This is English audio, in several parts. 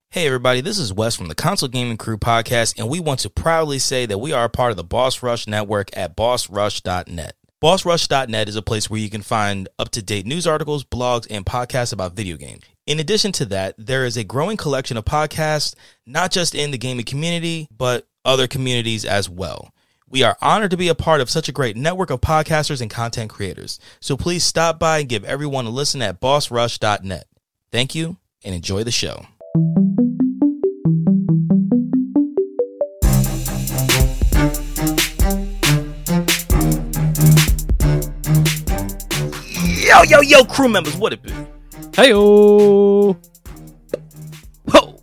Hey everybody, this is Wes from the Console Gaming Crew podcast, and we want to proudly say that we are a part of the Boss Rush Network at bossrush.net. BossRush.net is a place where you can find up-to-date news articles, blogs, and podcasts about video games. In addition to that, there is a growing collection of podcasts, not just in the gaming community, but other communities as well. We are honored to be a part of such a great network of podcasters and content creators. So please stop by and give everyone a listen at bossrush.net. Thank you, and enjoy the show. Yo, crew members, what it be? Hey-o! Ho!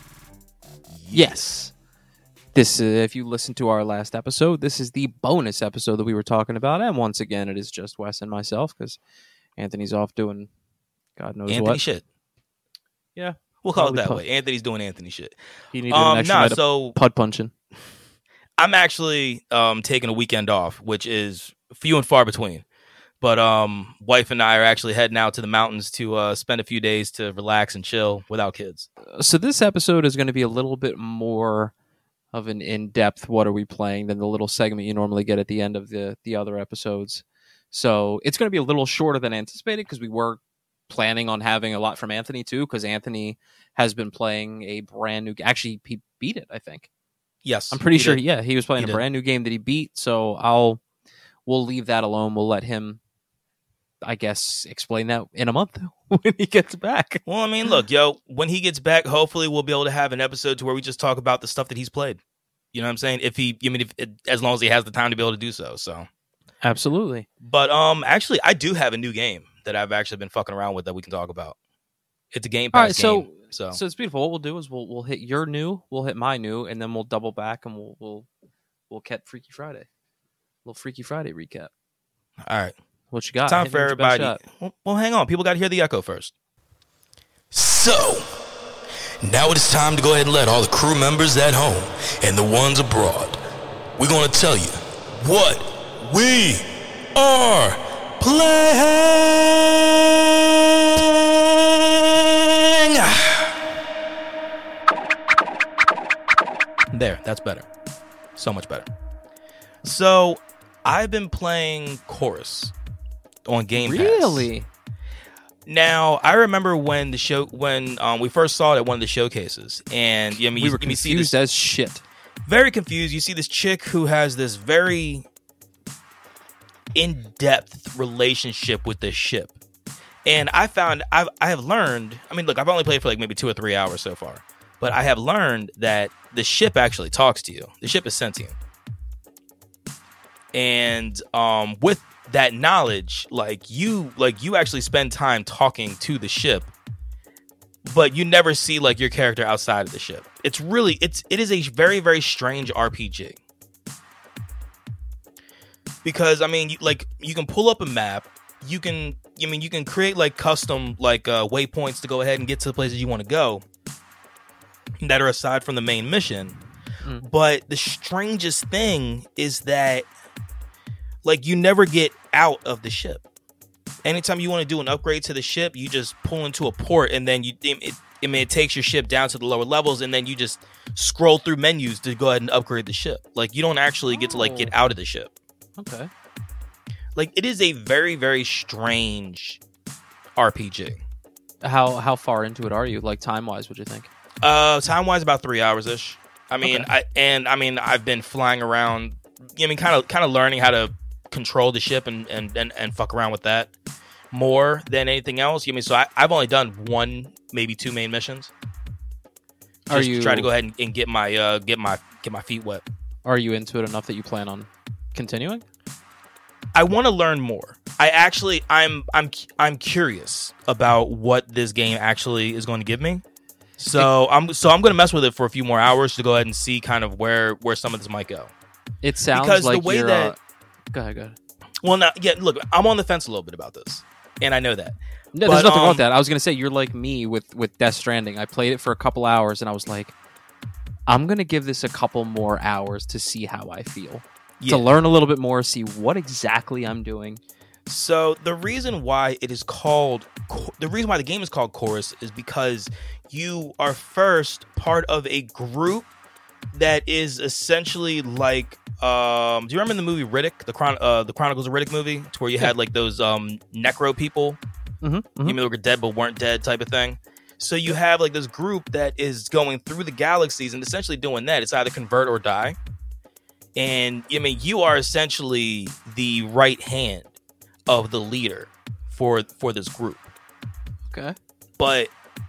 Yes. This, if you listened to our last episode, this is the bonus episode that we were talking about. And once again, it is just Wes and myself because Anthony's off doing God knows Anthony what. shit. Yeah. We'll call it that way. Anthony's doing Anthony shit. He needed an extra night of pud punching. I'm actually taking a weekend off, which is few and far between. But wife and I are actually heading out to the mountains to spend a few days to relax and chill without kids. So this episode is going to be a little bit more of an in-depth what are we playing than the little segment you normally get at the end of the other episodes. So it's going to be a little shorter than anticipated because we were planning on having a lot from Anthony too, because Anthony has been playing a brand new... Actually, he beat it, I think. Yes. I'm pretty sure, yeah, he was playing a brand new game that he beat, so we'll leave that alone. We'll let him, I guess, explain that in a month when he gets back. Well, I mean, look, when he gets back, hopefully we'll be able to have an episode to where we just talk about the stuff that he's played. You know what I'm saying? As long as he has the time to be able to do so. So absolutely. But actually, I do have a new game that I've actually been fucking around with that we can talk about. It's a Game Pass game. So it's beautiful. What we'll do is we'll hit your new, we'll hit my new, and then we'll double back and we'll get Freaky Friday. A little Freaky Friday recap. All right. What you got? Time for everybody. Well, hang on. People got to hear the echo first. So, now it is time to go ahead and let all the crew members at home and the ones abroad, we're going to tell you what we are playing. There, that's better. So much better. So, I've been playing Chorus on Game Pass. Really? Now, I remember when we first saw it at one of the showcases, and we were confused as shit. Very confused. You see this chick who has this very in-depth relationship with this ship, and I have learned. I mean, look, I've only played for like maybe 2 or 3 hours so far, but I have learned that the ship actually talks to you. The ship is sentient, and with that knowledge, you actually spend time talking to the ship, but you never see like your character outside of the ship. It is a very, very strange RPG. Because I mean, you can pull up a map, you can create like custom waypoints to go ahead and get to the places you want to go that are aside from the main mission. But the strangest thing is that you never get out of the ship. Anytime you want to do an upgrade to the ship, you just pull into a port, and then it takes your ship down to the lower levels, and then you just scroll through menus to go ahead and upgrade the ship. You don't actually get to get out of the ship. Okay. It is a very, very strange RPG. How far into it are you? Time wise, what do you think? Time wise, about 3 hours ish. I mean, okay. I've been flying around. Kind of learning how to control the ship and fuck around with that more than anything else. So I've only done 1, maybe 2 main missions. Just to try to go ahead and get my feet wet. Are you into it enough that you plan on continuing? I want to learn more. I'm curious about what this game actually is going to give me. So I'm going to mess with it for a few more hours to go ahead and see kind of where some of this might go. It sounds because like the way you're... that... Go ahead. Well, now, yeah, look, I'm on the fence a little bit about this, and I know that. No, there's nothing wrong with that. I was going to say, you're like me with Death Stranding. I played it for a couple hours, and I was like, I'm going to give this a couple more hours to see how I feel. Yeah. To learn a little bit more, see what exactly I'm doing. So the reason why the game is called Chorus is because you are first part of a group that is essentially like, do you remember the movie Riddick, the Chronicles of Riddick movie? It's where you had like those necro people, Mm-hmm, mm-hmm. you know, were dead but weren't dead type of thing. So you have like this group that is going through the galaxies and essentially doing that. It's either convert or die. And I mean, you are essentially the right hand of the leader for this group. Okay. But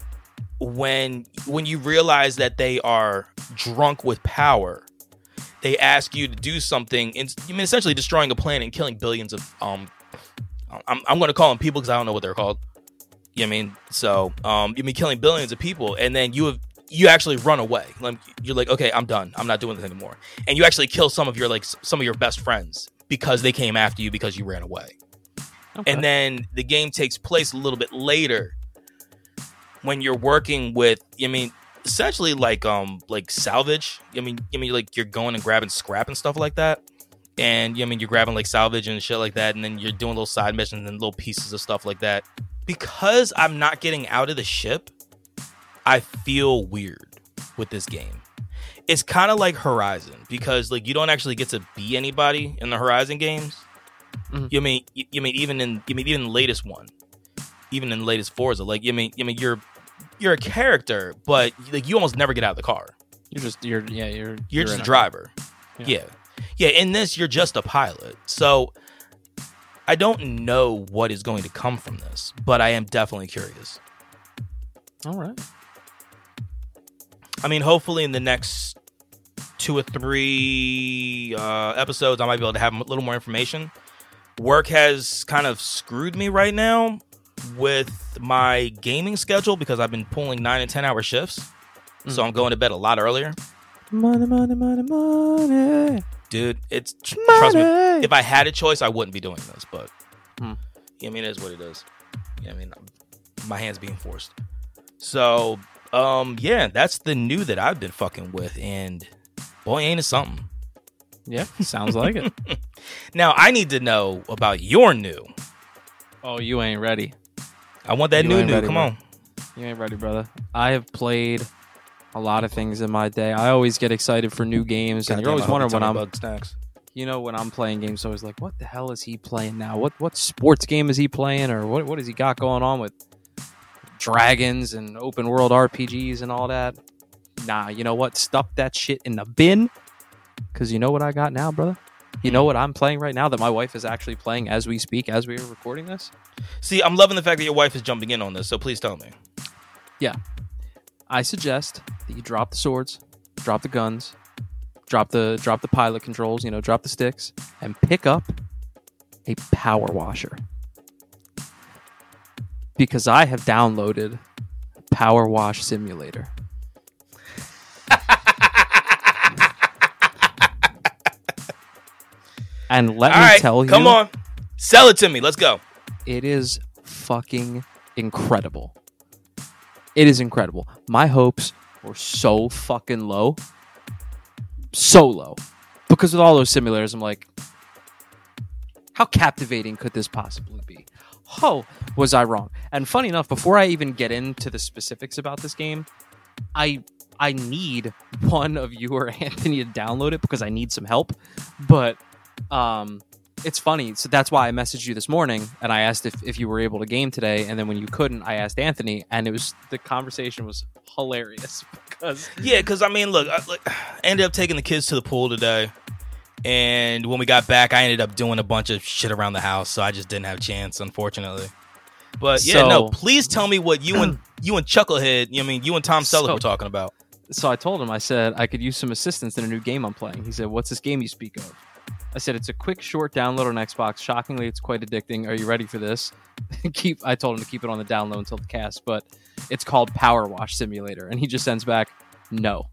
when you realize that they are drunk with power, they ask you to do something. Essentially destroying a planet and killing billions of I'm going to call them people because I don't know what they're called. You know what I mean? So you mean killing billions of people, and then you actually run away. Like, you're like, okay, I'm done. I'm not doing this anymore. And you actually kill some of your best friends because they came after you because you ran away. Okay. And then the game takes place a little bit later when you're working with, essentially like salvage. Like you're going and grabbing scrap and stuff like that. And you're grabbing like salvage and shit like that, and then you're doing little side missions and little pieces of stuff like that. Because I'm not getting out of the ship, I feel weird with this game. It's kind of like Horizon, because like you don't actually get to be anybody in the Horizon games. Mm-hmm. Even in the latest one, even in the latest Forza, like you're a character, but like you almost never get out of the car. You're just a driver. Yeah. In this, you're just a pilot. So I don't know what is going to come from this, but I am definitely curious. All right. I mean, hopefully in the next 2 or 3 episodes, I might be able to have a little more information. Work has kind of screwed me right now with my gaming schedule because I've been pulling 9 and 10 hour shifts. Mm-hmm. So I'm going to bed a lot earlier. Money. Dude, trust me, if I had a choice, I wouldn't be doing this, but it is what it is. My hand's being forced. So, that's the new that I've been fucking with, and boy, ain't it something. Yeah, sounds like it. Now, I need to know about your new. Oh, you ain't ready. I want that new. Come on. You ain't ready, brother. I have played a lot of things in my day. I always get excited for new games, and you're always wondering when when I'm playing games, always like, what the hell is he playing now? What sports game is he playing, or what has he got going on with dragons and open world RPGs and all that? Nah, you know what? Stuff that shit in the bin, because you know what I got now, brother? You know what I'm playing right now that my wife is actually playing as we speak, as we are recording this? See, I'm loving the fact that your wife is jumping in on this, so please tell me. Yeah. I suggest that you drop the swords, drop the guns, drop the pilot controls, drop the sticks, and pick up a power washer. Because I have downloaded Power Wash Simulator. And let me tell you, come on, sell it to me. Let's go. It is fucking incredible. It is incredible. My hopes were so fucking low. So low. Because with all those simulators, I'm like, how captivating could this possibly be? Oh, was I wrong? And funny enough, before I even get into the specifics about this game, I need one of you or Anthony to download it because I need some help. But it's funny. So that's why I messaged you this morning and I asked if you were able to game today. And then when you couldn't, I asked Anthony, and the conversation was hilarious because I mean, look, I ended up taking the kids to the pool today. And when we got back, I ended up doing a bunch of shit around the house. So I just didn't have a chance, unfortunately. But please tell me what you and Chucklehead, you and Tom Selleck were talking about. So I told him, I said, I could use some assistance in a new game I'm playing. He said, what's this game you speak of? I said, it's a quick, short download on Xbox. Shockingly, it's quite addicting. Are you ready for this? I told him to keep it on the download until the cast, but it's called Power Wash Simulator. And he just sends back, no.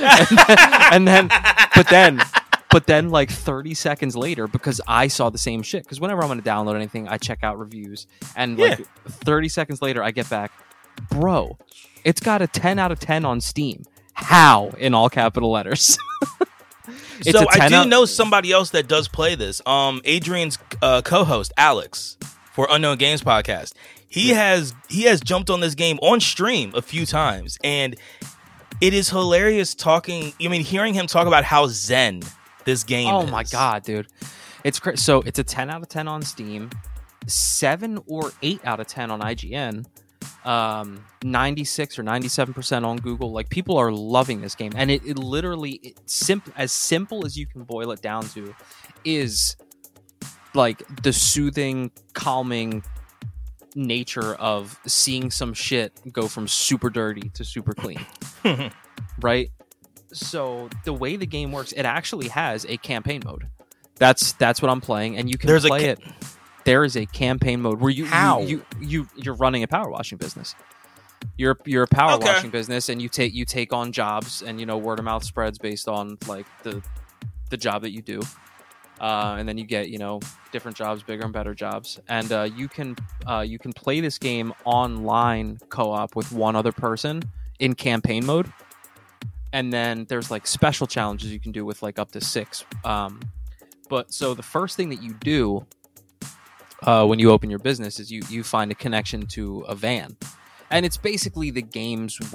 But then like like 30 seconds later, because I saw the same shit, because whenever I'm going to download anything, I check out reviews. And like 30 seconds later, I get back, bro, it's got a 10 out of 10 on Steam. How? In all capital letters. It's So a 10 I do out- know somebody else that does play this. Adrian's co-host Alex for Unknown Games podcast. He has jumped on this game on stream a few times, and it is hilarious hearing him talk about how zen this game is. Oh my god, dude. It's so it's a 10 out of 10 on Steam, 7 or 8 out of 10 on IGN, 96 or 97% on Google. Like, people are loving this game, and it literally as simple as you can boil it down to is like the soothing, calming nature of seeing some shit go from super dirty to super clean. Right? So the way the game works, it actually has a campaign mode. That's what I'm playing, and you can play it. There is a campaign mode where you're running a power washing business. You're a power washing business, and you take on jobs, and word of mouth spreads based on like the job that you do, and then you get different jobs, bigger and better jobs, and you can play this game online co-op with one other person in campaign mode, and then there's like special challenges you can do with like up to 6. But so the first thing that you do when you open your business is you find a connection to a van. And it's basically the game's